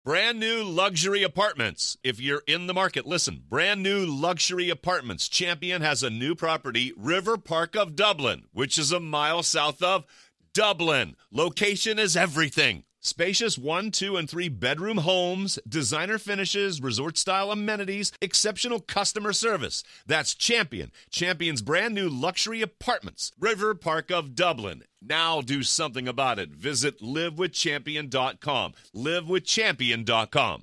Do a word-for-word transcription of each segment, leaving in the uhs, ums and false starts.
Brand new luxury apartments. If you're in the market, listen. Brand new luxury apartments. Champion has a new property, River Park of Dublin, which is a mile south of Dublin. Location is everything. Spacious one, two, and three bedroom homes, designer finishes, resort-style amenities, exceptional customer service. That's Champion. Champion's brand new luxury apartments. River Park of Dublin. Now do something about it. Visit live with champion dot com. live with champion dot com.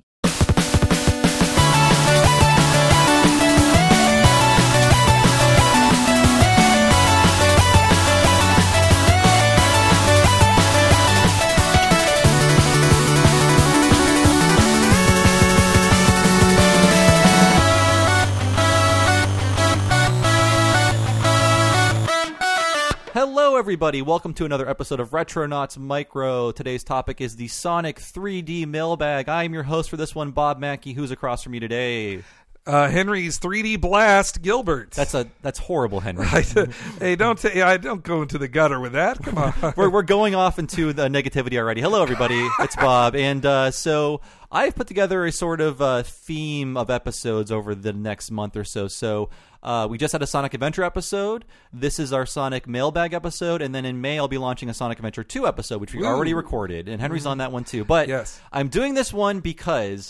Hello, everybody. Welcome to another episode of Retronauts Micro. Today's topic is the Sonic three D mailbag. I'm your host for this one, Bob Mackey. Who's across from me today? Uh, Henry's three D Blast Gilbert. That's a that's horrible, Henry. Hey, don't t- I don't go into the gutter with that. Come on. we're we're going off into the negativity already. Hello, everybody. It's Bob, and uh, so I've put together a sort of uh, theme of episodes over the next month or so. So. Uh, we just had a Sonic Adventure episode. This is our Sonic Mailbag episode. And then in May, I'll be launching a Sonic Adventure two episode, which we Ooh. already recorded. And Henry's on that one, too. But yes. I'm doing this one because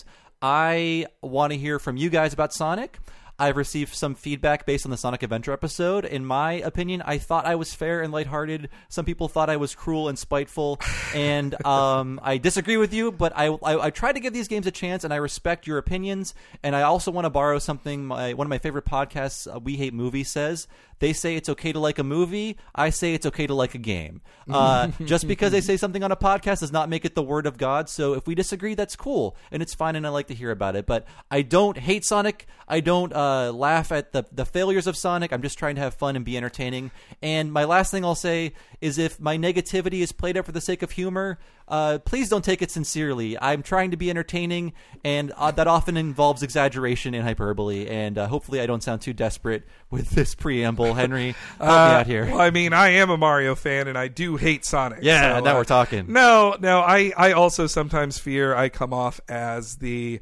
I want to hear from you guys about Sonic. I've received some feedback based on the Sonic Adventure episode. In my opinion, I thought I was fair and lighthearted. Some people thought I was cruel and spiteful. And um, I disagree with you, but I, I I try to give these games a chance, and I respect your opinions. And I also want to borrow something my, one of my favorite podcasts, uh, We Hate Movies, says. They say it's okay to like a movie. I say it's okay to like a game. Uh, just because they say something on a podcast does not make it the word of God. So if we disagree, that's cool. And it's fine, and I like to hear about it. But I don't hate Sonic. I don't uh, laugh at the, the failures of Sonic. I'm just trying to have fun and be entertaining. And my last thing I'll say is if my negativity is played up for the sake of humor, uh, please don't take it sincerely. I'm trying to be entertaining, and uh, that often involves exaggeration and hyperbole. And uh, hopefully I don't sound too desperate with this preamble. Henry, help uh, me out here. Well, I mean, I am a Mario fan, and I do hate Sonic. Yeah, so, now uh, we're talking. No, no, I, I also sometimes fear I come off as the...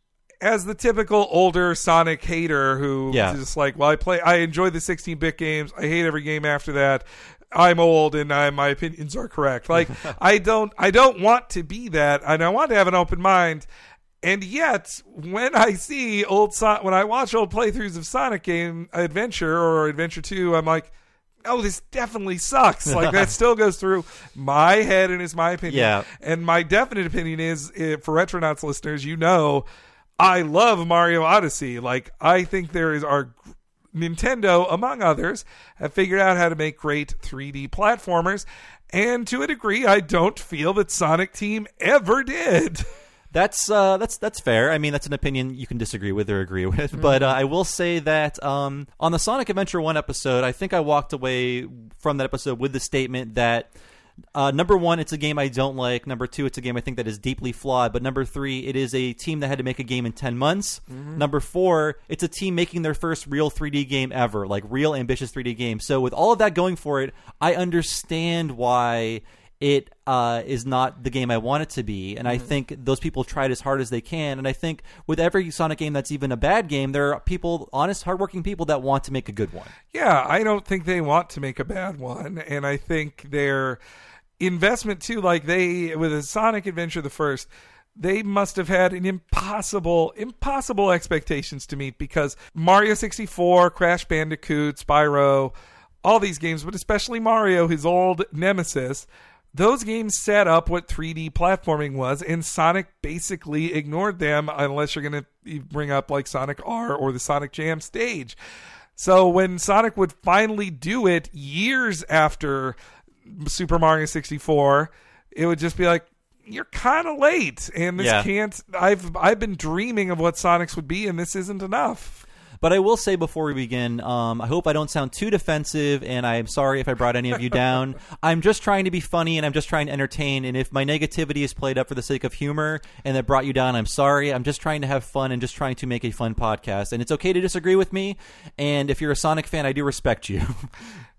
as the typical older Sonic hater who yeah. is just like, well, I play, I enjoy the sixteen-bit games. I hate every game after that. I'm old, and I, my opinions are correct. Like, I don't, I don't want to be that, and I want to have an open mind. And yet, when I see old, so- when I watch old playthroughs of Sonic Game Adventure or Adventure Two, I'm like, oh, this definitely sucks. Like, that still goes through my head, and is my opinion. Yeah. And my definite opinion is, uh, for Retronauts listeners, you know. I love Mario Odyssey. Like, I think there is our Nintendo, among others, have figured out how to make great three D platformers. And to a degree, I don't feel that Sonic Team ever did. That's uh, that's that's fair. I mean, that's an opinion you can disagree with or agree with. Mm-hmm. But uh, I will say that um, on the Sonic Adventure one episode, I think I walked away from that episode with the statement that Uh, number one, it's a game I don't like. Number two, it's a game I think that is deeply flawed. But number three, it is a team that had to make a game in ten months. Mm-hmm. Number four, it's a team making their first real three D game ever, like real ambitious three D game. So with all of that going for it, I understand why it uh, is not the game I want it to be. And mm-hmm. I think those people tried as hard as they can. And I think with every Sonic game that's even a bad game, there are people, honest, hardworking people that want to make a good one. Yeah, I don't think they want to make a bad one. And I think they're... investment too, like they with a Sonic Adventure the first, they must have had an impossible impossible expectations to meet, because Mario sixty-four, Crash Bandicoot, Spyro, all these games, but especially Mario, his old nemesis, those games set up what three D platforming was, and Sonic basically ignored them, unless you're going to bring up like Sonic R or the Sonic Jam stage. So when Sonic would finally do it years after Super Mario sixty-four, it would just be like, you're kind of late, and this yeah. can't I've I've been dreaming of what Sonics would be, and this isn't enough. But I will say before we begin, um, I hope I don't sound too defensive, and I'm sorry if I brought any of you down. I'm just trying to be funny, and I'm just trying to entertain, and if my negativity is played up for the sake of humor and that brought you down, I'm sorry. I'm just trying to have fun and just trying to make a fun podcast, and it's okay to disagree with me, and if you're a Sonic fan, I do respect you.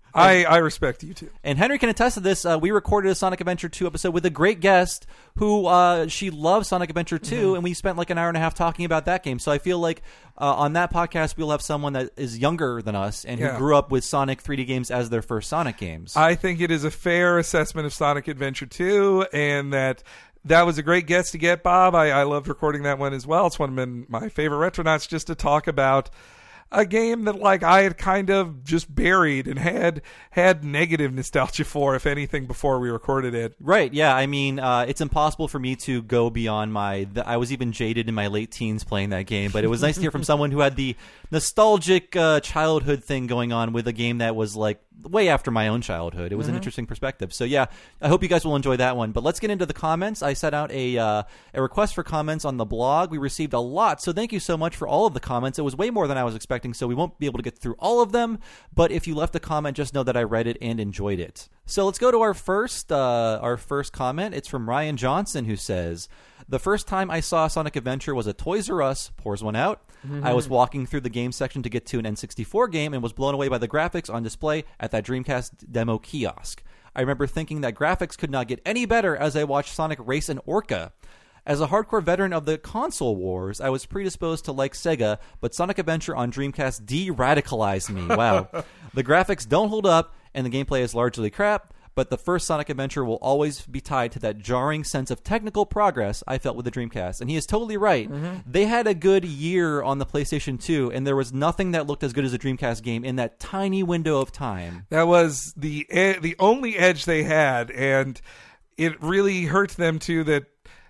I, I respect you too. And Henry can attest to this. Uh, we recorded a Sonic Adventure two episode with a great guest who uh, she loves Sonic Adventure two, mm-hmm. and we spent like an hour and a half talking about that game. So I feel like uh, on that podcast we'll have someone that is younger than us and yeah. who grew up with Sonic three D games as their first Sonic games. I think it is a fair assessment of Sonic Adventure two, and that that was a great guest to get, Bob. I, I loved recording that one as well. It's one of my favorite Retronauts, just to talk about a game that like I had kind of just buried and had had negative nostalgia for, if anything, before we recorded it. Right, yeah. I mean, uh, it's impossible for me to go beyond my... The, I was even jaded in my late teens playing that game, but it was nice to hear from someone who had the nostalgic uh, childhood thing going on with a game that was like way after my own childhood. It was mm-hmm. an interesting perspective. So yeah, I hope you guys will enjoy that one. But let's get into the comments. I set out a uh, a request for comments on the blog. We received a lot, so thank you so much for all of the comments. It was way more than I was expecting, so we won't be able to get through all of them. But if you left a comment, just know that I read it and enjoyed it. So let's go to our first uh, our first comment. It's from Ryan Johnson, who says, "The first time I saw Sonic Adventure was at Toys R Us. Pours one out. Mm-hmm. I was walking through the game section to get to an N sixty-four game and was blown away by the graphics on display at that Dreamcast demo kiosk. I remember thinking that graphics could not get any better as I watched Sonic race an Orca. As a hardcore veteran of the console wars, I was predisposed to like Sega, but Sonic Adventure on Dreamcast de-radicalized me. Wow. The graphics don't hold up, and the gameplay is largely crap, but the first Sonic Adventure will always be tied to that jarring sense of technical progress I felt with the Dreamcast." And he is totally right. Mm-hmm. They had a good year on the PlayStation two, and there was nothing that looked as good as a Dreamcast game in that tiny window of time. That was the the only edge they had, and it really hurt them too that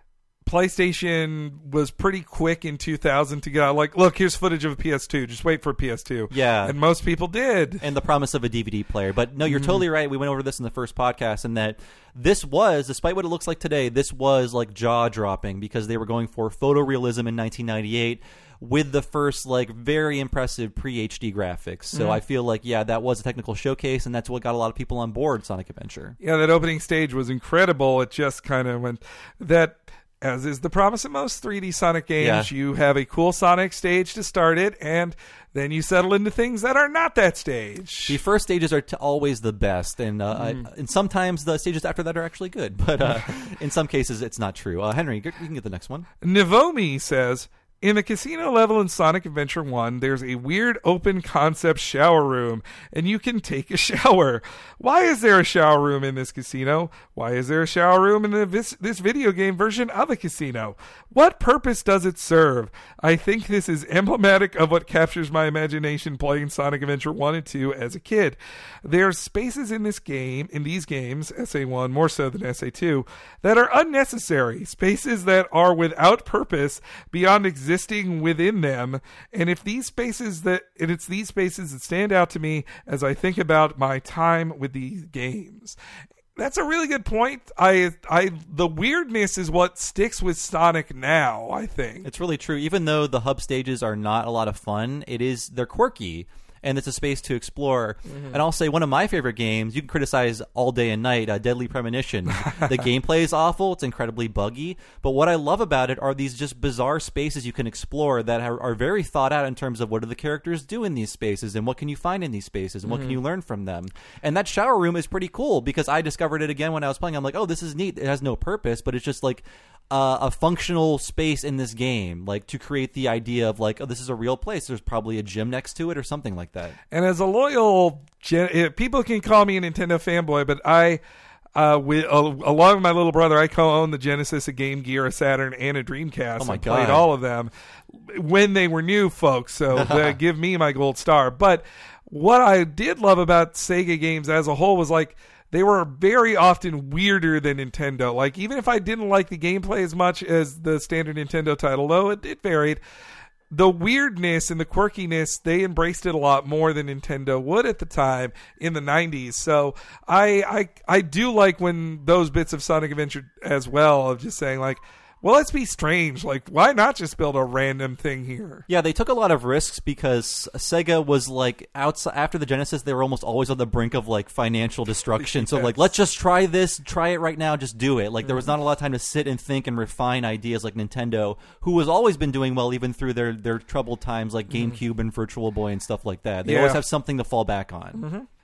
PlayStation was pretty quick in two thousand to get out. Like, look, here's footage of a P S two. Just wait for a P S two. Yeah. And most people did. And the promise of a D V D player. But no, you're mm-hmm. totally right. We went over this in the first podcast, and that this was, despite what it looks like today, this was like jaw-dropping because they were going for photorealism in nineteen ninety-eight with the first like very impressive pre-H D graphics. So mm-hmm. I feel like, yeah, that was a technical showcase, and that's what got a lot of people on board Sonic Adventure. Yeah, that opening stage was incredible. It just kind of went... that. As is the promise of most three D Sonic games, yeah. you have a cool Sonic stage to start it, and then you settle into things that are not that stage. The first stages are t- always the best, and uh, mm. I, and sometimes the stages after that are actually good. But uh, in some cases, it's not true. Uh, Henry, you can get the next one. Nivomi says, "In the casino level in Sonic Adventure one, there's a weird open concept shower room, and you can take a shower. Why is there a shower room in this casino? Why is there a shower room in the, this, this video game version of a casino? What purpose does it serve? I think this is emblematic of what captures my imagination playing Sonic Adventure one and two as a kid. There's spaces in this game, in these games, S A one more so than S A two, that are unnecessary, spaces that are without purpose beyond existence existing within them, and if these spaces that and it's these spaces that stand out to me as I think about my time with these games." That's a really good point. I, I, the weirdness is what sticks with Sonic now, I think. It's really true. Even though the hub stages are not a lot of fun, it is they're quirky. And it's a space to explore. Mm-hmm. And I'll say one of my favorite games, you can criticize all day and night, uh, Deadly Premonition. The gameplay is awful. It's incredibly buggy. But what I love about it are these just bizarre spaces you can explore that are, are very thought out in terms of what do the characters do in these spaces and what can you find in these spaces and what mm-hmm. can you learn from them. And that shower room is pretty cool because I discovered it again when I was playing. I'm like, oh, this is neat. It has no purpose, but it's just like Uh, a functional space in this game, like to create the idea of like, oh, this is a real place. There's probably a gym next to it or something like that. And as a loyal, gen- people can call me a Nintendo fanboy, but I, uh, with uh, along with my little brother, I co-own the Genesis, a Game Gear, a Saturn, and a Dreamcast. Oh my I God. played all of them when they were new, folks. So uh, give me my gold star. But what I did love about Sega games as a whole was like, they were very often weirder than Nintendo. Like, even if I didn't like the gameplay as much as the standard Nintendo title, though it, it varied, the weirdness and the quirkiness, they embraced it a lot more than Nintendo would at the time in the nineties. So I I, I do like when those bits of Sonic Adventure as well, of just saying, like, well, let's be strange. Like, why not just build a random thing here? Yeah, they took a lot of risks because Sega was like outside after the Genesis. They were almost always on the brink of like financial destruction. yes. So like, let's just try this, try it right now, just do it. Like, there was not a lot of time to sit and think and refine ideas like Nintendo, who has always been doing well even through their their troubled times, like GameCube mm. and Virtual Boy and stuff like that. They yeah. always have something to fall back on. Mm-hmm.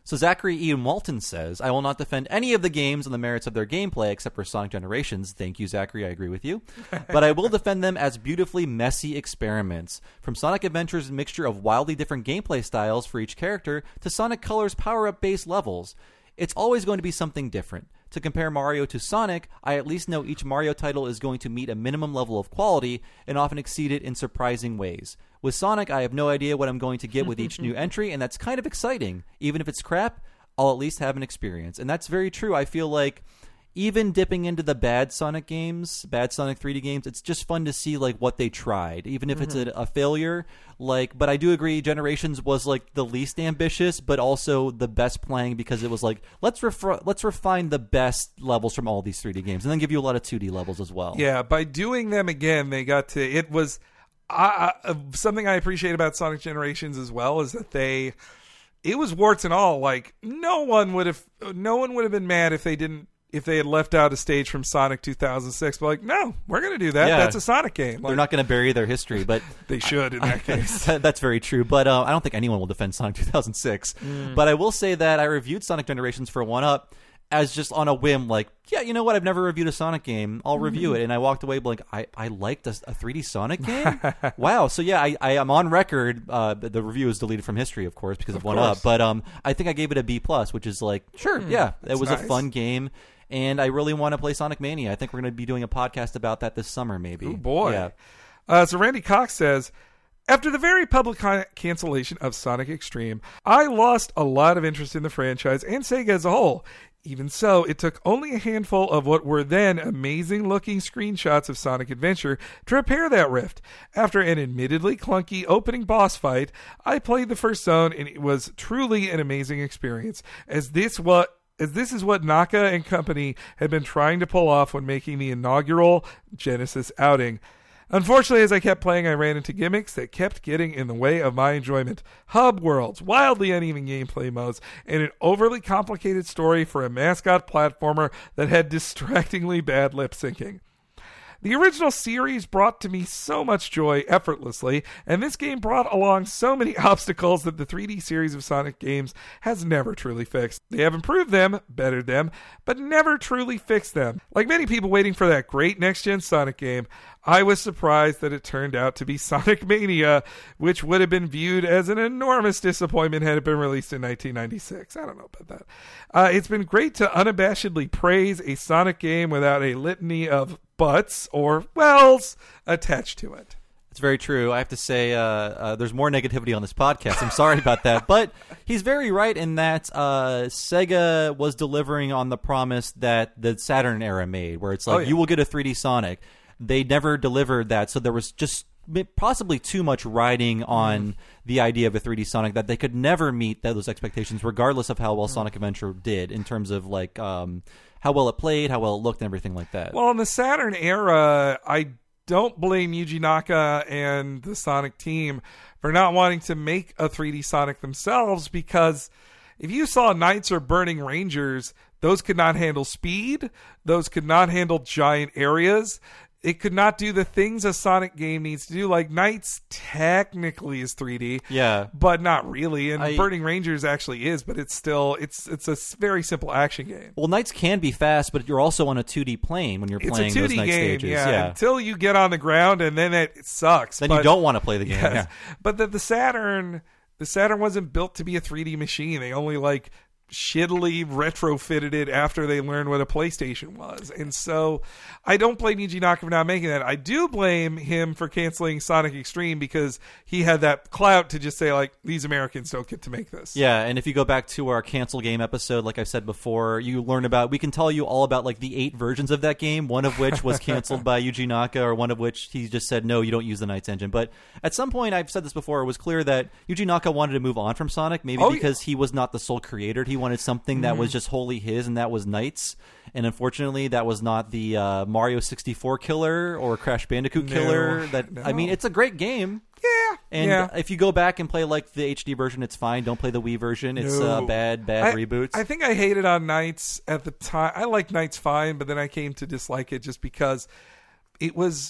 So Zachary Ian Walton says, I will not defend any of the games on the merits of their gameplay except for Sonic Generations. Thank you, Zachary. I agree with you. But I will defend them as beautifully messy experiments. From Sonic Adventure's mixture of wildly different gameplay styles for each character to Sonic Color's power-up based levels. It's always going to be something different. To compare Mario to Sonic, I at least know each Mario title is going to meet a minimum level of quality and often exceed it in surprising ways. With Sonic, I have no idea what I'm going to get with each new entry, and that's kind of exciting. Even if it's crap, I'll at least have an experience. And that's very true. I feel like even dipping into the bad Sonic games, bad Sonic three D games, it's just fun to see like what they tried, even if mm-hmm. it's a, a failure. Like, but I do agree, Generations was like the least ambitious, but also the best playing because it was like let's refer- let's refine the best levels from all these three D games, and then give you a lot of two D levels as well. Yeah, by doing them again, they got to. It was uh, uh, something I appreciate about Sonic Generations as well is that they. It was warts and all. Like no one would have, no one would have been mad if they didn't. If they had left out a stage from Sonic two thousand six, but like, no, we're going to do that. Yeah. That's a Sonic game. Like, they're not going to bury their history, but they should in that case. That's very true. But uh, I don't think anyone will defend Sonic two thousand six. Mm. But I will say that I reviewed Sonic Generations for one up as just on a whim, like, yeah, you know what? I've never reviewed a Sonic game. I'll review mm. it. And I walked away like, I, I liked a, a three D Sonic game? Wow. So yeah, I, I am on record. Uh, the, the review is deleted from history, of course, because of, of one up. But um, I think I gave it a B plus, which is like, sure, mm, yeah, it was nice. A fun game. And I really want to play Sonic Mania. I think we're going to be doing a podcast about that this summer, maybe. Oh, boy. Yeah. Uh, so Randy Cox says, after the very public con- cancellation of Sonic Extreme, I lost a lot of interest in the franchise and Sega as a whole. Even so, it took only a handful of what were then amazing-looking screenshots of Sonic Adventure to repair that rift. After an admittedly clunky opening boss fight, I played the first zone, and it was truly an amazing experience, as this was... As this is what Naka and company had been trying to pull off when making the inaugural Genesis outing. Unfortunately, as I kept playing, I ran into gimmicks that kept getting in the way of my enjoyment. Hub worlds, wildly uneven gameplay modes, and an overly complicated story for a mascot platformer that had distractingly bad lip syncing. The original series brought to me so much joy effortlessly, and this game brought along so many obstacles that the three D series of Sonic games has never truly fixed. They have improved them, bettered them, but never truly fixed them. Like many people waiting for that great next-gen Sonic game, I was surprised that it turned out to be Sonic Mania, which would have been viewed as an enormous disappointment had it been released in nineteen ninety-six. I don't know about that. Uh, it's been great to unabashedly praise a Sonic game without a litany of buts or wells attached to it. It's very true. I have to say uh, uh, there's more negativity on this podcast. I'm sorry about that. But he's very right in that uh, Sega was delivering on the promise that the Saturn era made, where it's like, oh, yeah. you will get a three D Sonic. They never delivered that, so there was just possibly too much riding on mm. the idea of a three D Sonic that they could never meet those expectations, regardless of how well mm. Sonic Adventure did in terms of like um, how well it played, how well it looked, and everything like that. Well, in the Saturn era, I don't blame Yuji Naka and the Sonic team for not wanting to make a three D Sonic themselves, because if you saw Knights or Burning Rangers, those could not handle speed, those could not handle giant areas. It could not do the things a Sonic game needs to do. Like, Knights technically is three D, yeah, but not really. And I, Burning Rangers actually is, but it's still it's it's a very simple action game. Well, Knights can be fast, but you're also on a two D plane when you're it's playing a two D those Knight game, stages. Yeah, yeah, until you get on the ground, and then it, it sucks. Then but, you don't want to play the game. Yes, yeah. But the, the Saturn, the Saturn wasn't built to be a three D machine. They only like shittily retrofitted it after they learned what a PlayStation was. And so I don't blame Yuji Naka for not making that. I do blame him for canceling Sonic Extreme because he had that clout to just say, like, these Americans don't get to make this. Yeah, and if you go back to our cancel game episode, like I've said before, you learn about, we can tell you all about like the eight versions of that game, one of which was canceled by Yuji Naka, or one of which he just said, no, you don't use the Knights engine. But at some point, I've said this before, it was clear that Yuji Naka wanted to move on from Sonic, maybe oh, because yeah. he was not the sole creator. He wanted something that mm-hmm. was just wholly his, and that was Knights. And unfortunately, that was not the uh, Mario sixty-four killer or Crash Bandicoot no, killer. That no. I mean, it's a great game. Yeah. And yeah. if you go back and play like the H D version, it's fine. Don't play the Wii version. It's no. uh, bad, bad I, reboots. I think I hated on Knights at the time. I liked Knights fine, but then I came to dislike it just because it was...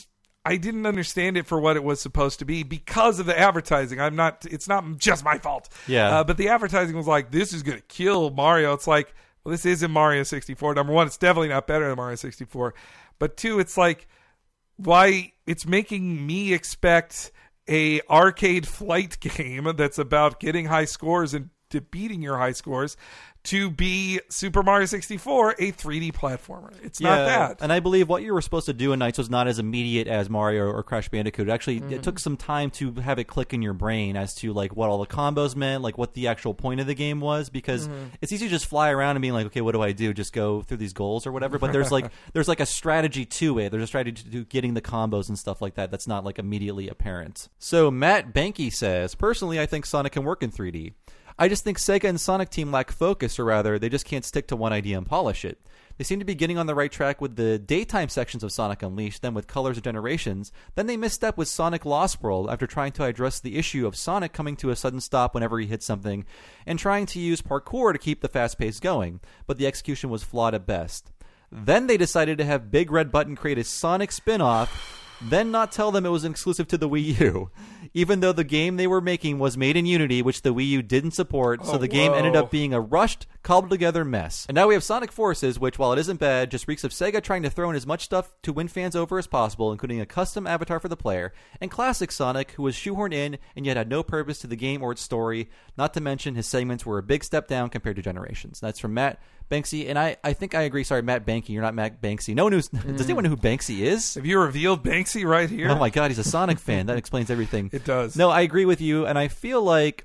I didn't understand it for what it was supposed to be because of the advertising. I'm not. It's not just my fault. Yeah. Uh, but the advertising was like, this is going to kill Mario. It's like, well, this isn't Mario sixty-four. Number one, it's definitely not better than Mario sixty-four. But two, it's like, why it's making me expect a arcade flight game that's about getting high scores and beating your high scores to be Super Mario sixty-four, a three D platformer. It's yeah, not that. And I believe what you were supposed to do in Nights was not as immediate as Mario or Crash Bandicoot. Actually, mm-hmm. it took some time to have it click in your brain as to like what all the combos meant, like what the actual point of the game was, because mm-hmm. it's easy to just fly around and being like, okay, what do I do? Just go through these goals or whatever. But there's like there's like a strategy to it. There's a strategy to getting the combos and stuff like that that's not like immediately apparent. So Matt Banky says, personally, I think Sonic can work in three D. I just think Sega and Sonic Team lack focus, or rather, they just can't stick to one idea and polish it. They seem to be getting on the right track with the daytime sections of Sonic Unleashed, then with Colors of Generations. Then they misstep with Sonic Lost World after trying to address the issue of Sonic coming to a sudden stop whenever he hits something, and trying to use parkour to keep the fast pace going, but the execution was flawed at best. Then they decided to have Big Red Button create a Sonic spin-off, then not tell them it was exclusive to the Wii U, even though the game they were making was made in Unity, which the Wii U didn't support, so oh, the game whoa. ended up being a rushed, cobbled-together mess. And now we have Sonic Forces, which, while it isn't bad, just reeks of Sega trying to throw in as much stuff to win fans over as possible, including a custom avatar for the player, and classic Sonic, who was shoehorned in and yet had no purpose to the game or its story, not to mention his segments were a big step down compared to Generations. That's from Matt Banksy, and I, I think I agree. Sorry, Matt Banky. You're not Matt Banksy. No one who's, mm. Does anyone know who Banksy is? Have you revealed Banksy right here? Oh my God, he's a Sonic fan. That explains everything. It does. No, I agree with you, and I feel like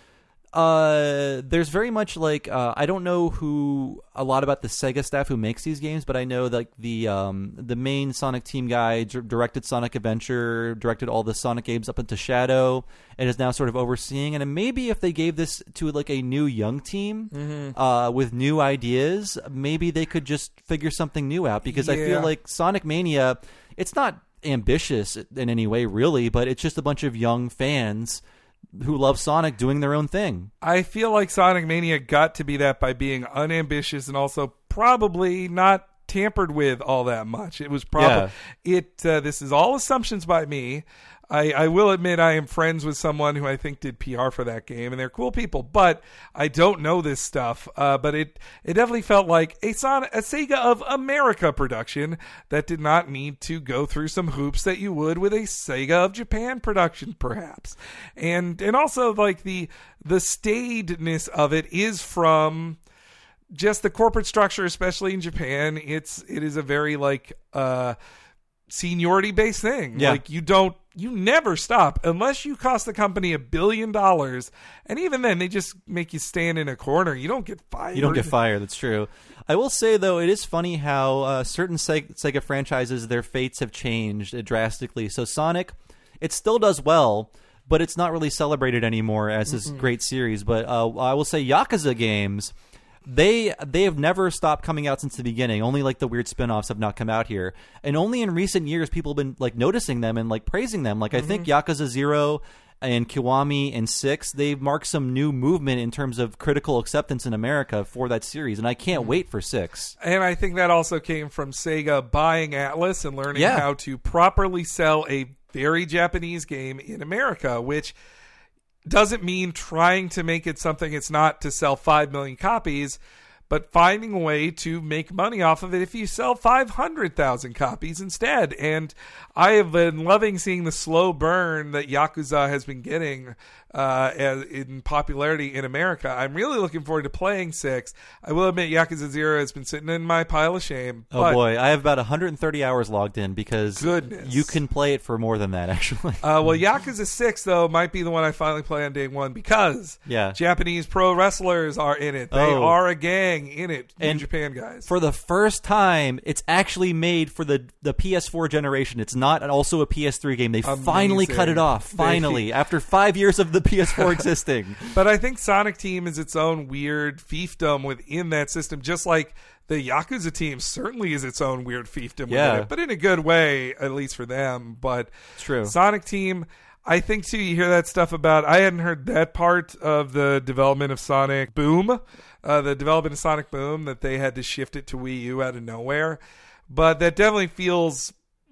uh, there's very much like uh, I don't know who a lot about the Sega staff who makes these games, but I know like the um, the main Sonic Team guy d- directed Sonic Adventure, directed all the Sonic games up into Shadow, and is now sort of overseeing. And maybe if they gave this to like a new young team mm-hmm. uh, with new ideas, maybe they could just figure something new out. Because yeah. I feel like Sonic Mania, it's not ambitious in any way really, but it's just a bunch of young fans who love Sonic doing their own thing. I feel like Sonic Mania got to be that by being unambitious and also probably not tampered with all that much. It was probably yeah. it. Uh, this is all assumptions by me. I, I will admit I am friends with someone who I think did P R for that game, and they're cool people, but I don't know this stuff. Uh, but it, it definitely felt like a, Son- a Sega of America production that did not need to go through some hoops that you would with a Sega of Japan production, perhaps. And and also like the the staidness of it is from just the corporate structure, especially in Japan. It's it is a very like uh, seniority based thing. Yeah. Like you don't. You never stop unless you cost the company a billion dollars. And even then, they just make you stand in a corner. You don't get fired. You don't get fired. That's true. I will say, though, it is funny how uh, certain Sega, Sega franchises, their fates have changed drastically. So Sonic, it still does well, but it's not really celebrated anymore as this mm-hmm. great series. But uh, I will say Yakuza games, They they have never stopped coming out since the beginning. Only like the weird spin-offs have not come out here. And only in recent years people have been like noticing them and like praising them. Like mm-hmm. I think Yakuza Zero and Kiwami and Six, they've marked some new movement in terms of critical acceptance in America for that series. And I can't mm-hmm. wait for Six. And I think that also came from Sega buying Atlus and learning yeah. how to properly sell a very Japanese game in America, which doesn't mean trying to make it something it's not to sell five million copies, but finding a way to make money off of it if you sell five hundred thousand copies instead. And I have been loving seeing the slow burn that Yakuza has been getting uh, as, in popularity in America. I'm really looking forward to playing Six. I will admit Yakuza Zero has been sitting in my pile of shame. Oh, but boy. I have about one hundred thirty hours logged in because goodness. you can play it for more than that, actually. uh, well, Yakuza Six, though, might be the one I finally play on day one because yeah. Japanese pro wrestlers are in it. They oh. are a gang in it. And in Japan, guys. For the first time, it's actually made for the, the P S four generation. It's not also a P S three game. They Amazing. finally cut it off. Finally. They... After five years of the P S four existing. But I think Sonic Team is its own weird fiefdom within that system, just like the Yakuza team certainly is its own weird fiefdom yeah. within it, but in a good way, at least for them. But it's true. Sonic Team, I think, too, you hear that stuff about, I hadn't heard that part of the development of Sonic Boom, uh, the development of Sonic Boom, that they had to shift it to Wii U out of nowhere. But that definitely feels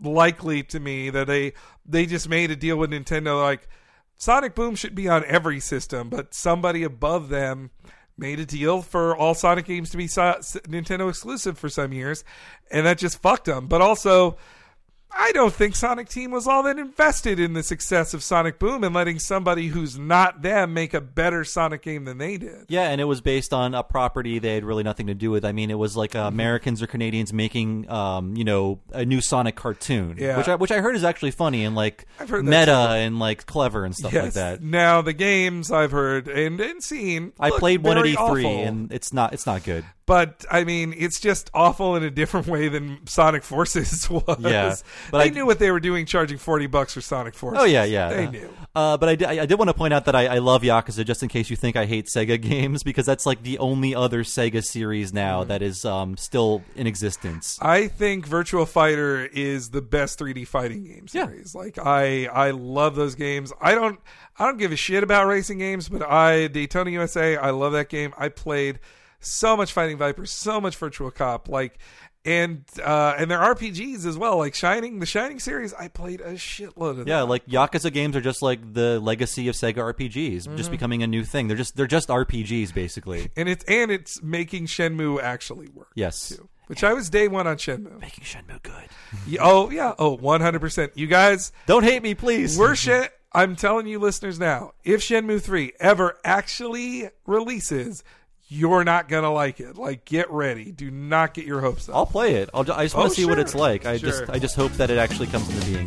likely to me that they they just made a deal with Nintendo like Sonic Boom should be on every system, but somebody above them made a deal for all Sonic games to be so- Nintendo exclusive for some years, and that just fucked them. But also, I don't think Sonic Team was all that invested in the success of Sonic Boom and letting somebody who's not them make a better Sonic game than they did. Yeah, and it was based on a property they had really nothing to do with. I mean, it was like uh, Americans or Canadians making, um, you know, a new Sonic cartoon, yeah. which I which I heard is actually funny and like I've heard meta that and like clever and stuff yes. like that. Now the games I've heard and, and seen, I played one at E three, awful. and it's not it's not good. But, I mean, it's just awful in a different way than Sonic Forces was. Yeah, but they I, knew what they were doing charging forty bucks for Sonic Forces. Oh, yeah, yeah. They uh, knew. Uh, but I did, I did want to point out that I, I love Yakuza, just in case you think I hate Sega games, because that's like the only other Sega series now mm. that is um, still in existence. I think Virtua Fighter is the best three D fighting game series. Yeah. Like, I I love those games. I don't I don't give a shit about racing games, but I Daytona U S A, I love that game. I played so much Fighting Vipers, so much Virtua Cop, like, and uh, and their R P Gs as well, like Shining, the Shining series. I played a shitload of. Yeah, them. like Yakuza games are just like the legacy of Sega R P Gs, mm-hmm. just becoming a new thing. They're just they're just R P Gs basically, and it's and it's making Shenmue actually work. Yes, too, which I was day one on Shenmue, making Shenmue good. Yeah, oh yeah, oh one hundred percent. You guys don't hate me, please. We're Shen. I'm telling you, listeners, now, if Shenmue three ever actually releases, you're not going to like it. Like, get ready. Do not get your hopes up. I'll play it. I'll, I just want to oh, see sure. what it's like. I sure. just I just hope that it actually comes into being.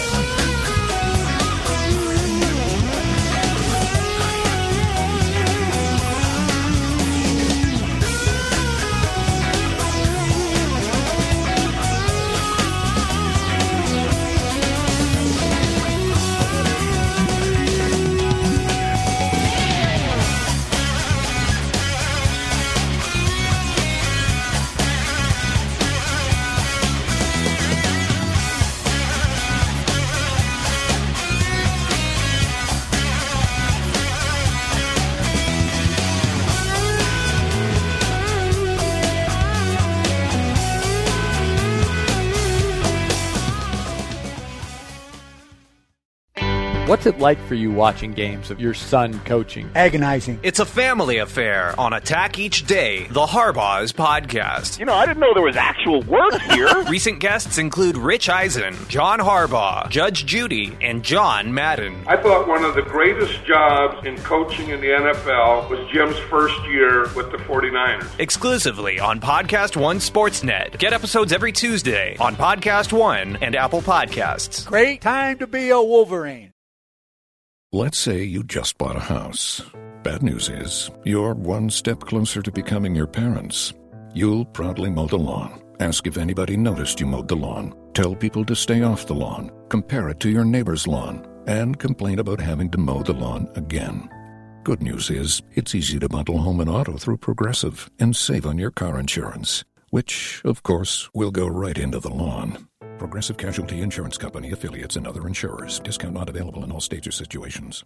What's it like for you watching games of your son coaching? Agonizing. It's a family affair on Attack Each Day, the Harbaugh's podcast. You know, I didn't know there was actual work here. Recent guests include Rich Eisen, John Harbaugh, Judge Judy, and John Madden. I thought one of the greatest jobs in coaching in the N F L was Jim's first year with the forty-niners. Exclusively on Podcast One Sportsnet. Get episodes every Tuesday on Podcast One and Apple Podcasts. Great time to be a Wolverine. Let's say you just bought a house. Bad news is, you're one step closer to becoming your parents. You'll proudly mow the lawn. Ask if anybody noticed you mowed the lawn. Tell people to stay off the lawn. Compare it to your neighbor's lawn. And complain about having to mow the lawn again. Good news is, it's easy to bundle home and auto through Progressive and save on your car insurance. Which, of course, will go right into the lawn. Progressive Casualty Insurance Company, affiliates, and other insurers. Discount not available in all states or situations.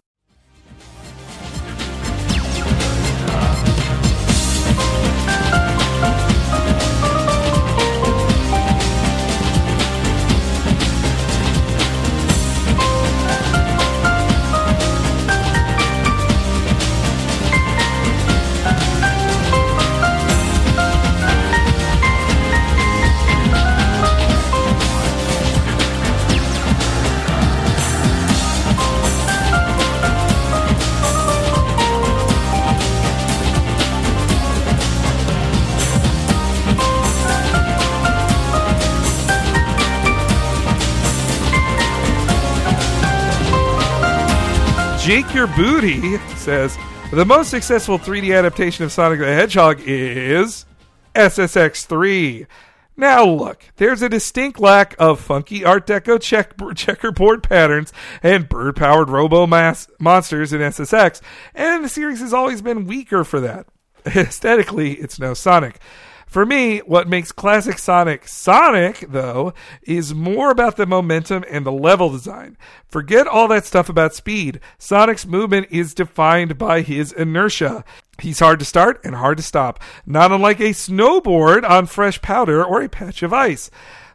Jake Your Booty says, the most successful three D adaptation of Sonic the Hedgehog is S S X three. Now look, there's a distinct lack of funky Art Deco check, checkerboard patterns and bird-powered robo-monsters in S S X, and the series has always been weaker for that. Aesthetically, it's no Sonic. For me, what makes classic Sonic Sonic, though, is more about the momentum and the level design. Forget all that stuff about speed. Sonic's movement is defined by his inertia. He's hard to start and hard to stop, not unlike a snowboard on fresh powder or a patch of ice.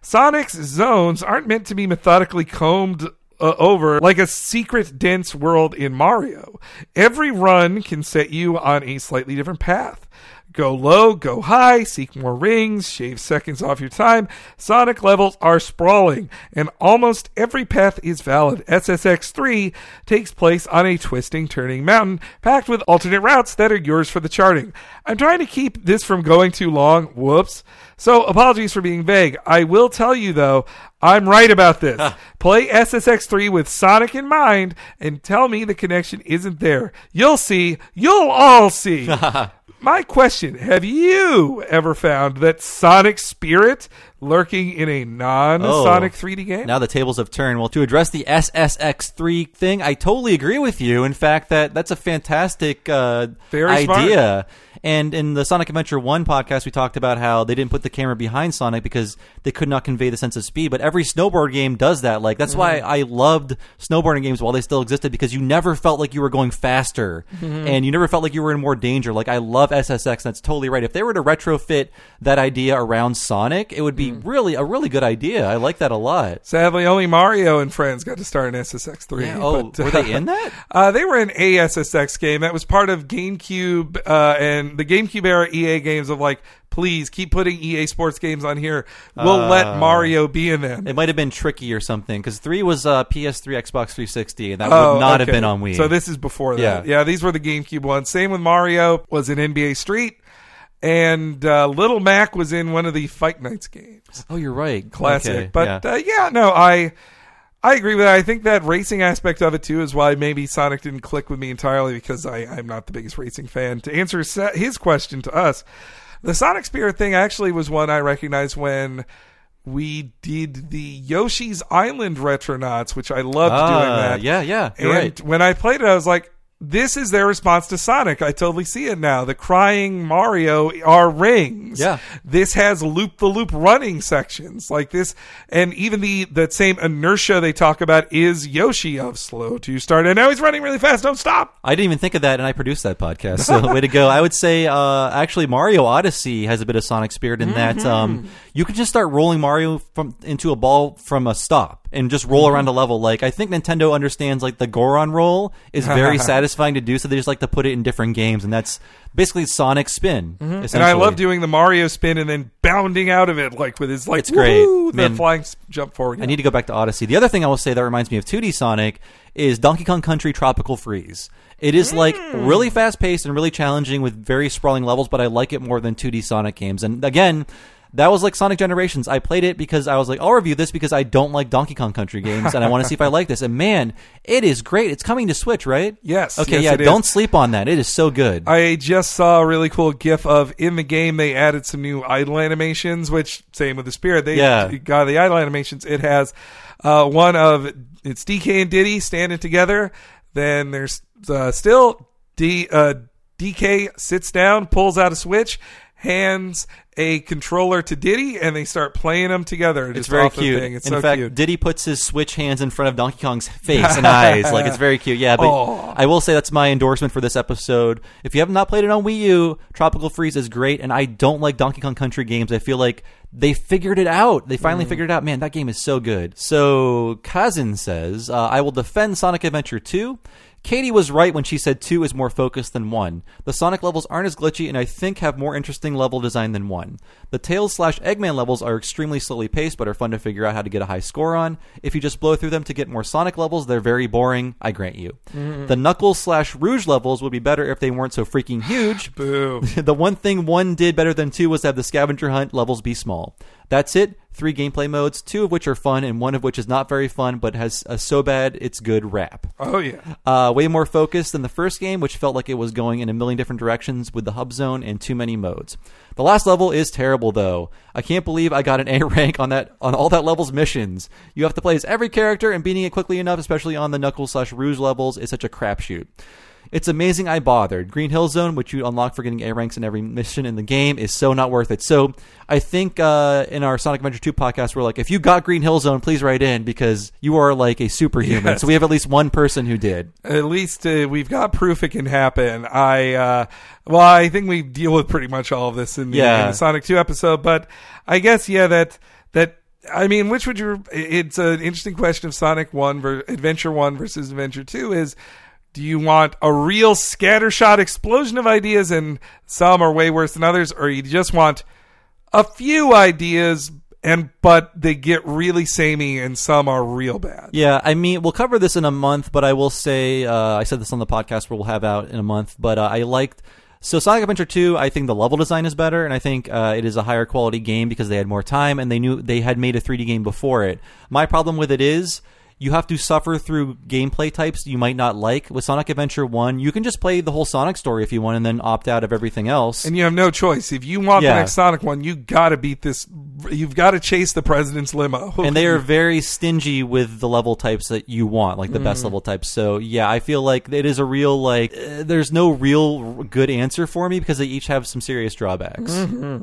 Sonic's zones aren't meant to be methodically combed uh, over like a secret dense world in Mario. Every run can set you on a slightly different path. Go low, go high, seek more rings, shave seconds off your time. Sonic levels are sprawling, and almost every path is valid. S S X three takes place on a twisting, turning mountain, packed with alternate routes that are yours for the charting. I'm trying to keep this from going too long. Whoops. So, apologies for being vague. I will tell you, though, I'm right about this. Play S S X three with Sonic in mind, and tell me the connection isn't there. You'll see. You'll all see. My question, have you ever found that Sonic spirit lurking in a non-Sonic oh, three D game? Now the tables have turned. Well, to address the S S X three thing, I totally agree with you. In fact, that that's a fantastic uh, Very idea. Smart. And in the Sonic Adventure one podcast, we talked about how they didn't put the camera behind Sonic because they could not convey the sense of speed. But every snowboard game does that. Like that's mm-hmm. why I loved snowboarding games while they still existed, because you never felt like you were going faster mm-hmm. and you never felt like you were in more danger. Like I love S S X, and that's totally right. If they were to retrofit that idea around Sonic, it would be mm. really a really good idea. I like that a lot. Sadly, only Mario and friends got to start in S S X three. Yeah, oh, but, uh, were they in that? Uh, they were in a S S X game that was part of GameCube uh, and the GameCube era E A games of like, please keep putting E A Sports games on here. We'll uh, let Mario be in them. It might have been tricky or something, because three was uh, P S three, Xbox three sixty, and that oh, would not okay. have been on Wii. So this is before that. Yeah. yeah, these were the GameCube ones. Same with Mario, was in N B A Street, and uh, Little Mac was in one of the Fight Nights games. Oh, you're right. Classic. Okay. But yeah. Uh, yeah, no, I... I agree with that. I think that racing aspect of it, too, is why maybe Sonic didn't click with me entirely, because I, I'm not the biggest racing fan. To answer his question to us, the Sonic Spirit thing actually was one I recognized when we did the Yoshi's Island Retronauts, which I loved uh, doing that. Yeah, yeah, you're and right. when I played it, I was like, this is their response to Sonic. I totally see it now. The crying Mario are rings. Yeah. This has loop-the-loop running sections like this. And even the that same inertia they talk about is Yoshi of slow to start. And now he's running really fast. Don't stop. I didn't even think of that, and I produced that podcast. So way to go. I would say uh, actually Mario Odyssey has a bit of Sonic Spirit in mm-hmm. that um, you can just start rolling Mario from into a ball from a stop and just roll mm-hmm. around a level. Like I think Nintendo understands like the Goron roll is very satisfying. satisfying to do, so they just like to put it in different games, and that's basically Sonic spin. Mm-hmm. And I love doing the Mario spin and then bounding out of it like with his like it's great the flying jump forward. I need to go back to Odyssey. The other thing I will say that reminds me of two D Sonic is Donkey Kong Country Tropical Freeze. It is mm. like really fast paced and really challenging with very sprawling levels, but I like it more than two D Sonic games. And again, that was like Sonic Generations. I played it because I was like, I'll review this because I don't like Donkey Kong Country games, and I want to see if I like this. And man, it is great. It's coming to Switch, right? Yes. Okay, yes, yeah, it don't is. sleep on that. It is so good. I just saw a really cool GIF of in the game they added some new idle animations, which same with the Spirit. They yeah. got the idle animations. It has uh, one of it's D K and Diddy standing together. Then there's uh, still D uh, D K sits down, pulls out a Switch, hands a controller to Diddy, and they start playing them together. It's very cute. It's in so fact, cute. Diddy puts his Switch hands in front of Donkey Kong's face and eyes. Like, it's very cute. Yeah, but oh. I will say that's my endorsement for this episode. If you have not played it on Wii U, Tropical Freeze is great, and I don't like Donkey Kong Country games. I feel like they figured it out. They finally mm. figured it out. Man, that game is so good. So, Kazin says, uh, I will defend Sonic Adventure two. Katie was right when she said two is more focused than one. The Sonic levels aren't as glitchy and I think have more interesting level design than one. The Tails slash Eggman levels are extremely slowly paced but are fun to figure out how to get a high score on. If you just blow through them to get more Sonic levels, they're very boring, I grant you. Mm. The Knuckles slash Rouge levels would be better if they weren't so freaking huge. Boo. The one thing one did better than two was have the scavenger hunt levels be small. That's it. Three gameplay modes, two of which are fun and one of which is not very fun but has a so bad it's good rap. Oh, yeah. Uh, way more focused than the first game, which felt like it was going in a million different directions with the hub zone and too many modes. The last level is terrible, though. I can't believe I got an A rank on that on all that level's missions. You have to play as every character, and beating it quickly enough, especially on the Knuckles slash Rouge levels, is such a crapshoot. It's amazing I bothered. Green Hill Zone, which you unlock for getting A ranks in every mission in the game, is so not worth it. So I think uh, in our Sonic Adventure two podcast, we're like, if you got Green Hill Zone, please write in because you are like a superhuman. Yes. So we have at least one person who did. At least uh, we've got proof it can happen. I uh, well, I think we deal with pretty much all of this in the, yeah. in the Sonic two episode, but I guess yeah that that. I mean, which would you? It's an interesting question of Sonic One, ver, Adventure One versus Adventure Two. Is do you want a real scattershot explosion of ideas, and some are way worse than others, or you just want a few ideas, and but they get really samey, and some are real bad? Yeah, I mean, we'll cover this in a month, but I will say, uh, I said this on the podcast where we'll have out in a month, but uh, I liked. So Sonic Adventure two, I think the level design is better, and I think uh, it is a higher quality game because they had more time and they knew they had made a three D game before it. My problem with it is you have to suffer through gameplay types you might not like. With Sonic Adventure one, you can just play the whole Sonic story if you want and then opt out of everything else. And you have no choice. If you want yeah. the next Sonic one, you got to beat this. You've got to chase the president's limo. And they are very stingy with the level types that you want, like the mm. best level types. So, yeah, I feel like it is a real, like, uh, there's no real good answer for me because they each have some serious drawbacks. Mm-hmm.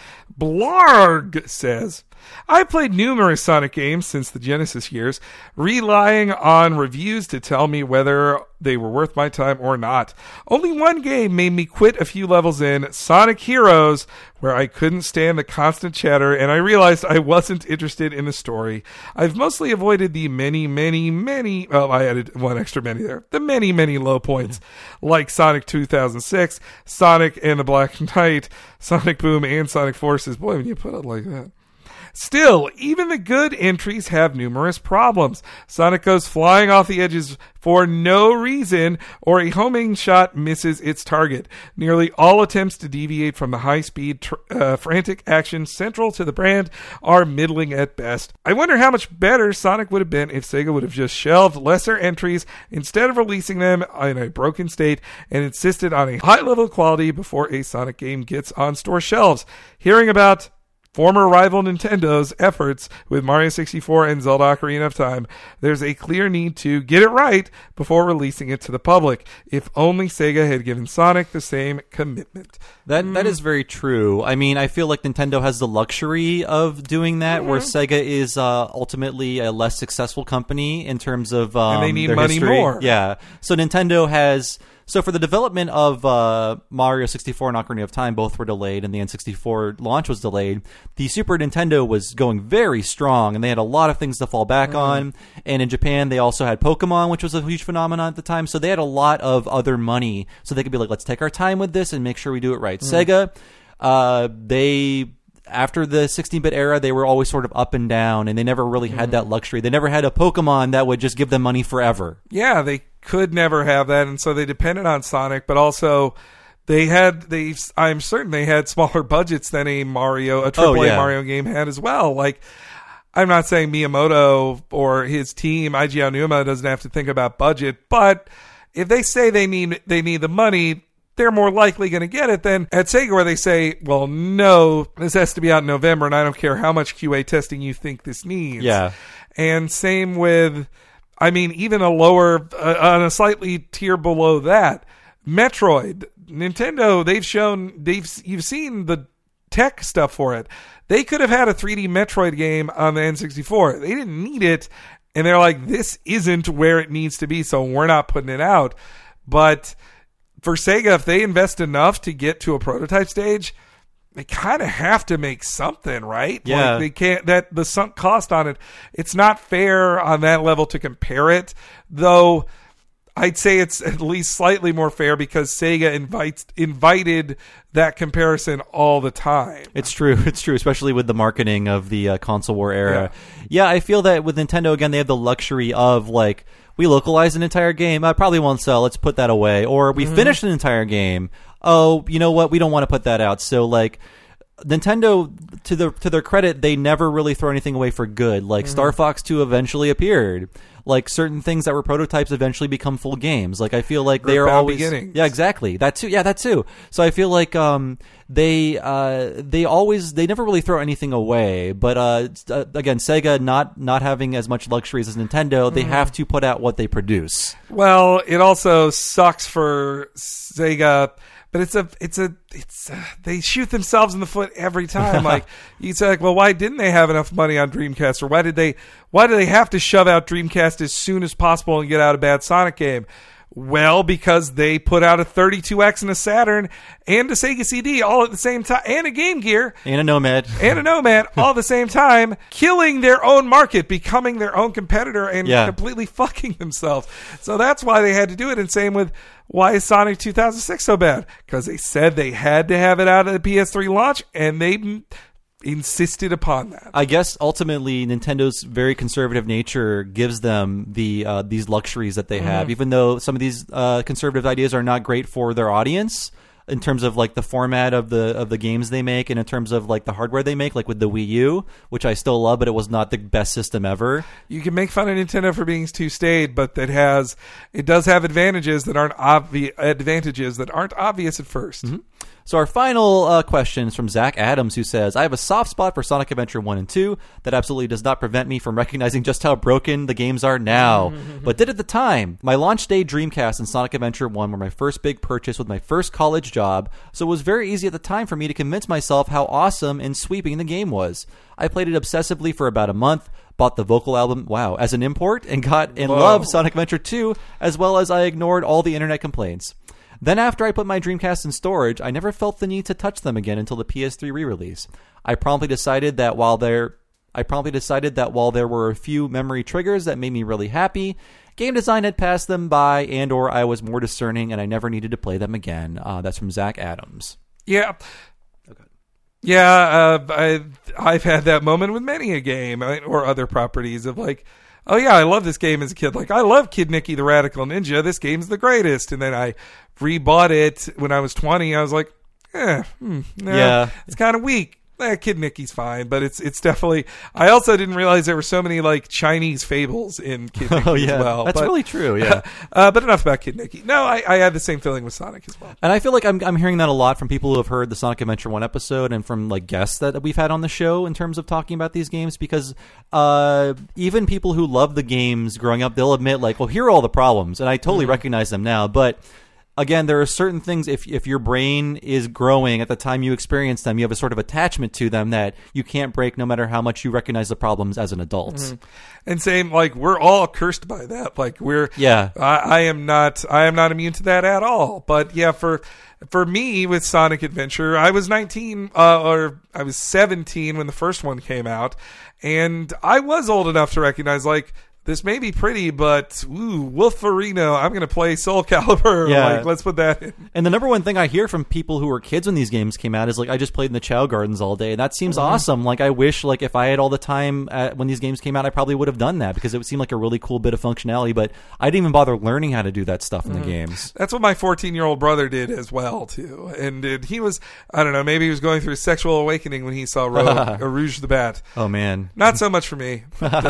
Blarg says, I played numerous Sonic games since the Genesis years, relying on reviews to tell me whether they were worth my time or not. Only one game made me quit a few levels in, Sonic Heroes, where I couldn't stand the constant chatter and I realized I wasn't interested in the story. I've mostly avoided the many, many, many, well, I added one extra many there, the many, many low points, like Sonic two thousand six, Sonic and the Black Knight, Sonic Boom, and Sonic Forces. Boy, when you put it like that. Still, even the good entries have numerous problems. Sonic goes flying off the edges for no reason, or a homing shot misses its target. Nearly all attempts to deviate from the high-speed, tr- uh, frantic action central to the brand are middling at best. I wonder how much better Sonic would have been if Sega would have just shelved lesser entries instead of releasing them in a broken state and insisted on a high level of quality before a Sonic game gets on store shelves. Hearing about former rival Nintendo's efforts with Mario sixty-four and Zelda Ocarina of Time, there's a clear need to get it right before releasing it to the public. If only Sega had given Sonic the same commitment. That mm. That is very true. I mean, I feel like Nintendo has the luxury of doing that, mm-hmm. where Sega is uh, ultimately a less successful company in terms of um, and they need their money history. more. Yeah. So Nintendo has... So for the development of uh, Mario sixty-four and Ocarina of Time, both were delayed, and the N sixty-four launch was delayed. The Super Nintendo was going very strong, and they had a lot of things to fall back mm. on. And in Japan, they also had Pokemon, which was a huge phenomenon at the time. So they had a lot of other money, so they could be like, let's take our time with this and make sure we do it right. Mm. Sega, uh, they... After the sixteen-bit era, they were always sort of up and down, and they never really had that luxury. They never had a Pokemon that would just give them money forever. Yeah, they could never have that, and so they depended on Sonic, but also they had, they I'm certain they had smaller budgets than a Mario, a triple A oh, yeah. Mario game had as well. Like, I'm not saying Miyamoto or his team, Eiji Aonuma, doesn't have to think about budget, but if they say they need they need the money, they're more likely going to get it than at Sega, where they say, well, no, this has to be out in November, and I don't care how much Q A testing you think this needs. Yeah. And same with, I mean, even a lower, uh, on a slightly tier below that, Metroid. Nintendo, they've shown, they've you've seen the tech stuff for it. They could have had a three D Metroid game on the N sixty-four. They didn't need it, and they're like, this isn't where it needs to be, so we're not putting it out. But for Sega, if they invest enough to get to a prototype stage, they kind of have to make something, right? Yeah. Like they can't, that the sunk cost on it, it's not fair on that level to compare it, though I'd say it's at least slightly more fair because Sega invites invited that comparison all the time. It's true. It's true, especially with the marketing of the uh, console war era. Yeah. yeah, I feel that with Nintendo, again, they have the luxury of, like, we localized an entire game. I probably won't sell. Let's put that away. Or we mm-hmm. finished an entire game. Oh, you know what? We don't want to put that out. So, like, Nintendo, to the to their credit, they never really throw anything away for good. Like, mm-hmm. Star Fox two eventually appeared. Like, certain things that were prototypes eventually become full games. Like, I feel like they are always beginnings. Yeah, exactly. That too. Yeah, that too. So I feel like um they uh they always they never really throw anything away. But uh again, Sega not not having as much luxuries as Nintendo, they mm. have to put out what they produce. Well, it also sucks for Sega. But it's a, it's a, it's a, they shoot themselves in the foot every time. Like, you say, like, well, why didn't they have enough money on Dreamcast, or why did they, why do they have to shove out Dreamcast as soon as possible and get out a bad Sonic game? Well, because they put out a thirty-two X and a Saturn and a Sega C D all at the same time, and a Game Gear. And a Nomad. And a Nomad all at the same time, killing their own market, becoming their own competitor, and yeah. completely fucking themselves. So that's why they had to do it. And same with, why is Sonic two thousand six so bad? Because they said they had to have it out at the P S three launch, and they insisted upon that. I guess ultimately Nintendo's very conservative nature gives them the uh, these luxuries that they Mm-hmm. have, even though some of these uh, conservative ideas are not great for their audience in terms of like the format of the of the games they make, and in terms of like the hardware they make, like with the Wii U, which I still love, but it was not the best system ever. You can make fun of Nintendo for being too staid, but that has it does have advantages that aren't obvious advantages that aren't obvious at first. Mm-hmm. So our final uh, question is from Zach Adams, who says, I have a soft spot for Sonic Adventure one and two. That absolutely does not prevent me from recognizing just how broken the games are now, but did at the time. My launch day Dreamcast and Sonic Adventure one were my first big purchase with my first college job, so it was very easy at the time for me to convince myself how awesome and sweeping the game was. I played it obsessively for about a month, bought the vocal album, wow, as an import, and got in Whoa. love Sonic Adventure two, as well as I ignored all the internet complaints. Then after I put my Dreamcast in storage, I never felt the need to touch them again until the P S three re-release. I promptly decided that while there I promptly decided that while there were a few memory triggers that made me really happy, game design had passed them by, and or I was more discerning and I never needed to play them again. Uh, that's from Zach Adams. Yeah. Okay. Yeah, uh, I, I've had that moment with many a game or other properties of like, oh yeah, I love this game as a kid. Like, I love Kid Nicky the Radical Ninja. This game's the greatest. And then I rebought it when I was twenty. I was like, eh, hmm, no, yeah, it's kind of weak. Eh, Kid Nicky's fine, but it's it's definitely. I also didn't realize there were so many like Chinese fables in Kid Nicky oh, yeah. as well. That's but, really true. Yeah, uh, but enough about Kid Nicky. No, I, I had the same feeling with Sonic as well. And I feel like I'm I'm hearing that a lot from people who have heard the Sonic Adventure one episode, and from like guests that we've had on the show in terms of talking about these games, because uh, even people who love the games growing up, they'll admit like, well, here are all the problems, and I totally mm-hmm. recognize them now, but. Again, there are certain things, if if your brain is growing at the time you experience them, you have a sort of attachment to them that you can't break no matter how much you recognize the problems as an adult. Mm-hmm. And same, like, we're all cursed by that. Like, we're, yeah, I, I am not, I am not immune to that at all. But yeah, for, for me with Sonic Adventure, I was nineteen, uh, or I was seventeen when the first one came out. And I was old enough to recognize, like, this may be pretty, but ooh, Wolferino, I'm going to play Soul Calibur. Yeah. Like, let's put that in. And the number one thing I hear from people who were kids when these games came out is like, I just played in the Chow Gardens all day. And that seems mm-hmm. awesome. Like, I wish, like, if I had all the time at, when these games came out, I probably would have done that because it would seem like a really cool bit of functionality. But I didn't even bother learning how to do that stuff in mm-hmm. the games. That's what my fourteen-year-old brother did as well, too. And it, he was, I don't know, maybe he was going through a sexual awakening when he saw Rogue, or Rouge the Bat. Oh, man. Not so much for me.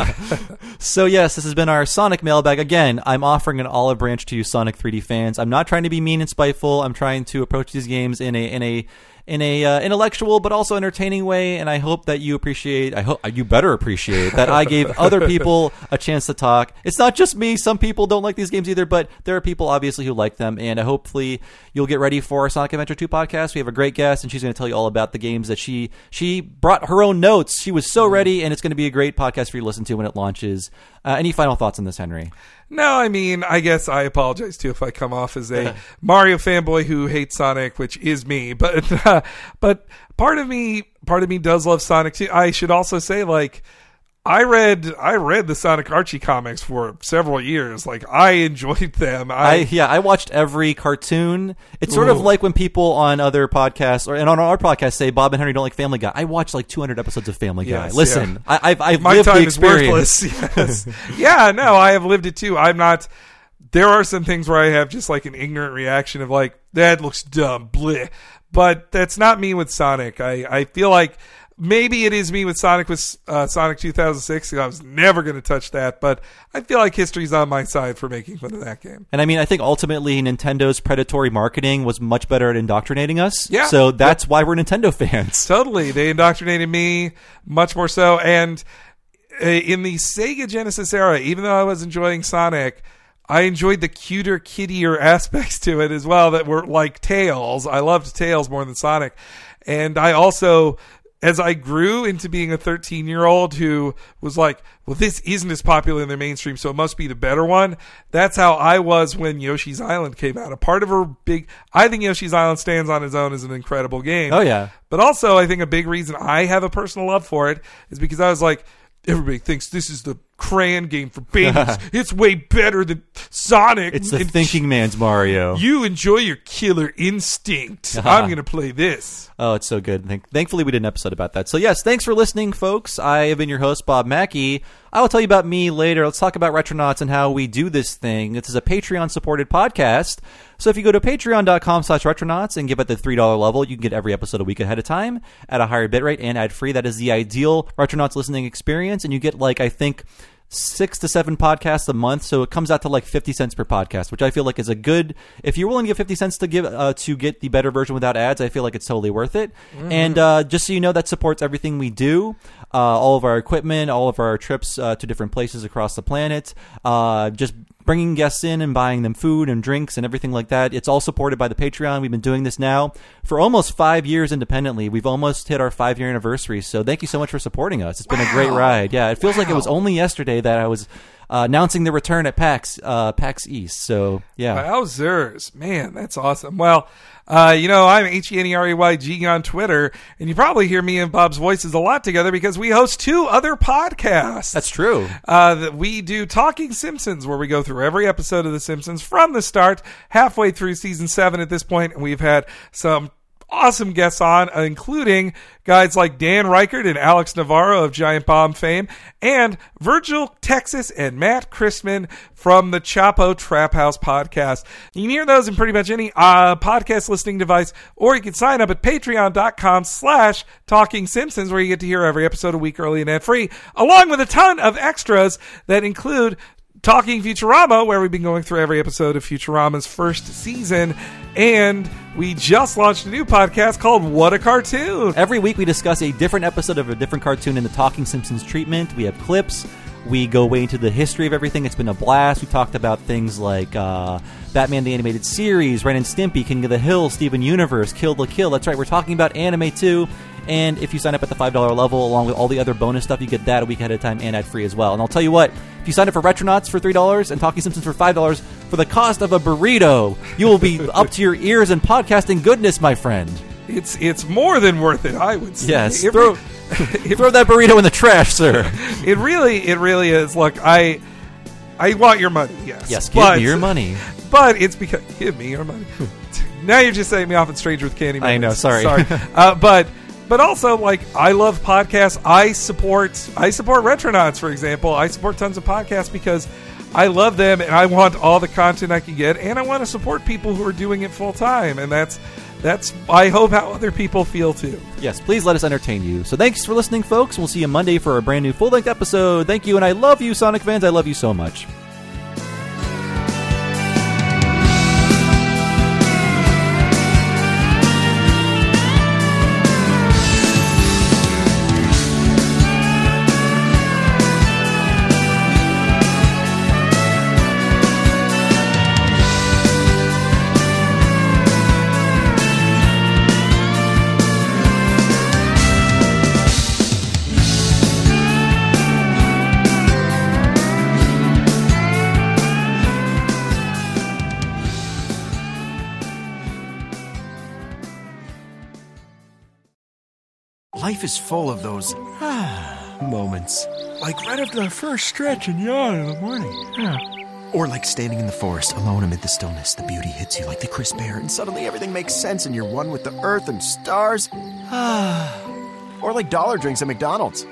So, yes, this has been our Sonic mailbag. Again, I'm offering an olive branch to you Sonic three D fans. I'm not trying to be mean and spiteful. I'm trying to approach these games in a in a in a uh, intellectual but also entertaining way, and I hope that you appreciate I hope you better appreciate that I gave other people a chance to talk. It's not just me. Some people don't like these games either, but there are people obviously who like them, and hopefully you'll get ready for our Sonic Adventure two podcast. We have a great guest, and she's going to tell you all about the games that she she brought her own notes. She was so ready, and it's going to be a great podcast for you to listen to when it launches. Uh, any final thoughts on this, Henry? No, I mean, I guess I apologize too if I come off as a Mario fanboy who hates Sonic, which is me. But uh, but part of me, part of me does love Sonic too. I should also say, like, I read I read the Sonic Archie comics for several years. Like, I enjoyed them. I, I yeah, I watched every cartoon. It's sort Ooh. of like when people on other podcasts or and on our podcast say Bob and Henry don't like Family Guy. I watched like two hundred episodes of Family Guy. Yes, Listen, yeah. I, I've I've My lived time the experience. is worthless. Yes. Yeah, no, I have lived it too. I'm not. There are some things where I have just like an ignorant reaction of like, that looks dumb, bleh. But that's not me with Sonic. I, I feel like maybe it is me with Sonic with uh, Sonic two thousand six. I was never going to touch that, but I feel like history's on my side for making fun of that game. And I mean, I think ultimately Nintendo's predatory marketing was much better at indoctrinating us. Yeah. So that's yep. why we're Nintendo fans. Totally. They indoctrinated me much more so. And in the Sega Genesis era, even though I was enjoying Sonic, I enjoyed the cuter, kiddier aspects to it as well that were like Tails. I loved Tails more than Sonic. And I also as I grew into being a thirteen-year-old who was like, well, this isn't as popular in the mainstream, so it must be the better one. That's how I was when Yoshi's Island came out. A part of her big... I think Yoshi's Island stands on its own as an incredible game. Oh, yeah. But also, I think a big reason I have a personal love for it is because I was like, everybody thinks this is the crayon game for babies. It's way better than Sonic. It's the And thinking man's Mario. You enjoy your killer instinct. Uh-huh. I'm going to play this. Oh, it's so good. Thank- Thankfully, we did an episode about that. So, yes, thanks for listening, folks. I have been your host, Bob Mackey. I will tell you about me later. Let's talk about Retronauts and how we do this thing. This is a Patreon-supported podcast. So if you go to patreon.com slash retronauts and give it the three dollars level, you can get every episode a week ahead of time at a higher bitrate and ad-free. That is the ideal Retronauts listening experience. And you get, like, I think... six to seven podcasts a month, so it comes out to like fifty cents per podcast, which I feel like is a good. If you're willing to give fifty cents to give uh, to get the better version without ads, I feel like it's totally worth it. Mm. And uh, just so you know, that supports everything we do, uh, all of our equipment, all of our trips uh, to different places across the planet, uh, just bringing guests in and buying them food and drinks and everything like that. It's all supported by the Patreon. We've been doing this now for almost five years independently. We've almost hit our five-year anniversary, so thank you so much for supporting us. It's been wow. a great ride. Yeah, it feels wow. like it was only yesterday that I was uh, announcing the return at PAX, uh, PAX East. So, yeah. Wowzers. Man, that's awesome. Well, Uh, you know, I'm H E N E R E Y G on Twitter, and you probably hear me and Bob's voices a lot together because we host two other podcasts. That's true. Uh, that we do Talking Simpsons, where we go through every episode of The Simpsons from the start, halfway through season seven at this point, and we've had some awesome guests on, uh, including guys like Dan Reichert and Alex Navarro of Giant Bomb fame, and Virgil Texas and Matt Christman from the Chapo Trap House podcast. You can hear those in pretty much any uh, podcast listening device, or you can sign up at patreon.com slash Talking Simpsons, where you get to hear every episode a week early and ad-free, along with a ton of extras that include Talking Futurama, where we've been going through every episode of Futurama's first season, and we just launched a new podcast called What a Cartoon. Every week we discuss a different episode of a different cartoon in the Talking Simpsons treatment. We have clips. We go way into the history of everything. It's been a blast. We talked about things like uh, Batman the Animated Series, Ren and Stimpy, King of the Hill, Steven Universe, Kill the Kill. That's right, we're talking about anime too. And if you sign up at the five dollars level, along with all the other bonus stuff, you get that a week ahead of time and ad-free as well. And I'll tell you what, if you sign up for Retronauts for three dollars and Talking Simpsons for five dollars, for the cost of a burrito, you will be up to your ears in podcasting goodness, my friend. It's it's more than worth it, I would say. Yes, it, throw, throw that burrito in the trash, sir. It really, it really is. Look, I I want your money, yes. Yes, give but, me your money. But it's because, give me your money. Now you're just setting me off at Stranger with Candy. I know, sorry. Sorry. uh, but... But also, like, I love podcasts. I support I support Retronauts, for example. I support tons of podcasts because I love them and I want all the content I can get, and I want to support people who are doing it full time. And that's that's I hope how other people feel too. Yes, please let us entertain you. So thanks for listening, folks. We'll see you Monday for a brand new full length episode. Thank you, and I love you, Sonic fans. I love you so much. Life is full of those ah moments. Like right after that first stretch and yawn in the morning. Yeah. Or like standing in the forest alone amid the stillness. The beauty hits you like the crisp air and suddenly everything makes sense and you're one with the earth and stars. Ah. Or like dollar drinks at McDonald's.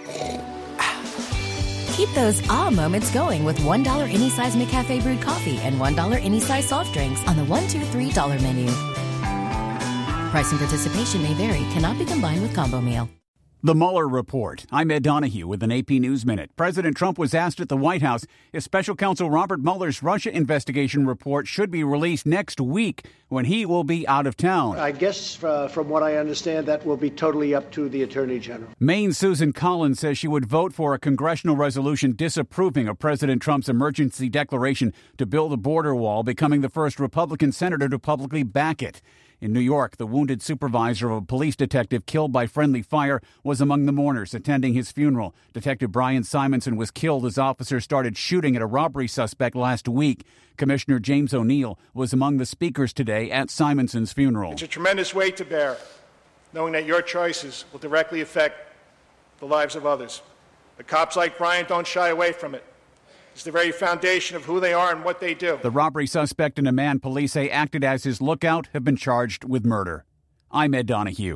Keep those ah moments going with one dollar any size McCafe brewed coffee and one dollar any size soft drinks on the one, two, three dollar menu. Price and participation may vary. Cannot be combined with combo meal. The Mueller Report. I'm Ed Donahue with an A P News Minute. President Trump was asked at the White House if Special Counsel Robert Mueller's Russia investigation report should be released next week when he will be out of town. I guess, uh, from what I understand, that will be totally up to the Attorney General. Maine's Susan Collins says she would vote for a congressional resolution disapproving of President Trump's emergency declaration to build a border wall, becoming the first Republican senator to publicly back it. In New York, the wounded supervisor of a police detective killed by friendly fire was among the mourners attending his funeral. Detective Brian Simonson was killed as officers started shooting at a robbery suspect last week. Commissioner James O'Neill was among the speakers today at Simonson's funeral. It's a tremendous weight to bear, knowing that your choices will directly affect the lives of others. But cops like Brian don't shy away from it. It's the very foundation of who they are and what they do. The robbery suspect and a man police say acted as his lookout have been charged with murder. I'm Ed Donahue.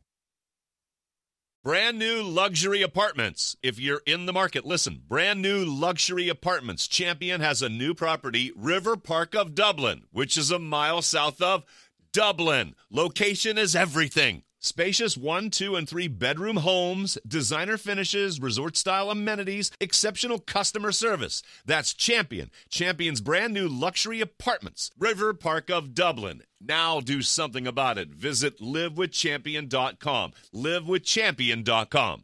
Brand new luxury apartments. If you're in the market, listen. Brand new luxury apartments. Champion has a new property, River Park of Dublin, which is a mile south of Dublin. Location is everything. Spacious one, two, and three bedroom homes, designer finishes, resort-style amenities, exceptional customer service. That's Champion. Champion's brand new luxury apartments. River Park of Dublin. Now do something about it. Visit live with champion dot com. live with champion dot com.